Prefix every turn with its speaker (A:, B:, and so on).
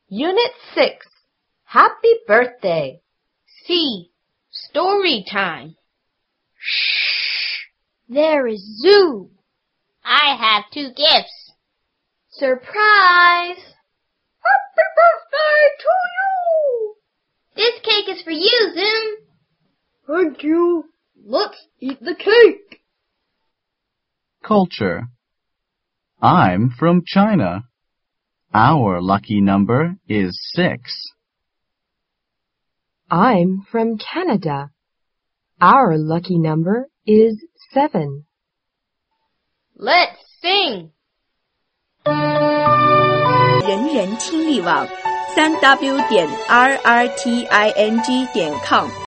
A: Unit 6. Happy Birthday.
B: C. Story time.
C: Shh! There is Zoo.
B: I have 2 gifts.
A: Surprise!
C: Happy birthday to you!
B: This cake is for you, Zoom.
C: Thank you. Let's eat the cake.
D: Culture. I'm from China. Our lucky number is 6.
E: I'm from Canada. Our lucky number is 7.
B: Let's sing.
F: 人人听力网3w.rrting.com